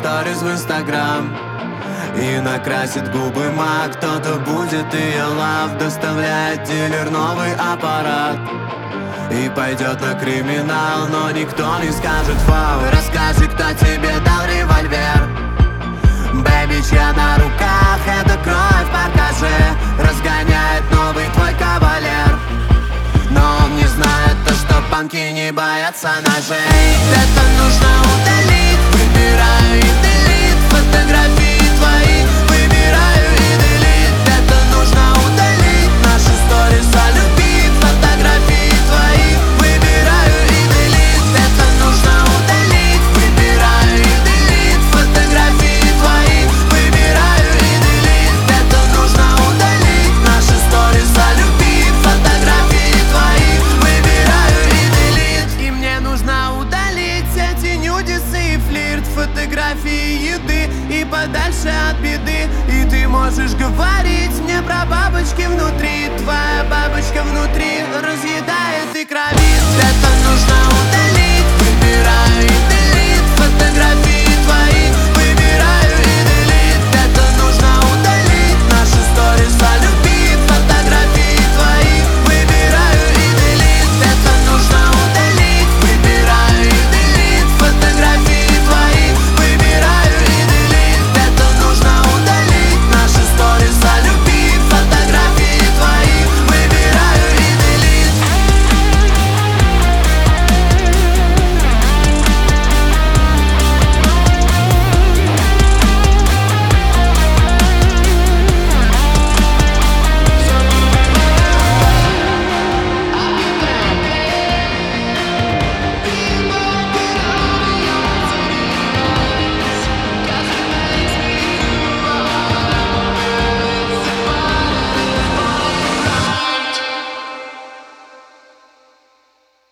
сторис в Инстаграм и накрасит губы мак. Кто-то будет ее лав, доставляет дилер новый аппарат и пойдет на криминал, но никто не скажет вау. Расскажи, кто тебе дал револьвер. Бэби, чья на руках эта кровь, покажи. Разгоняет новый твой кавалер, но он не знает то, что панки не боятся ножей. Это нужно удалить, выбираю и делит. Фотографии твои, выбираю и делит. Это нужно удалить, наши сторис о любви. Фотографии твои, выбираю и делит. Это нужно удалить, выбираю и делит. Фотографии твои, выбираю и делит. Это нужно удалить, наши сторис о любви. Фотографии твои, выбираю и делит. И мне нужно удалить эти нюдисы и флирт. Фотографии еды и подальше от беды. И ты можешь говорить мне про бабочки внутри. Твоя бабочка внутри разъедает и кровит. Это нужно удалить.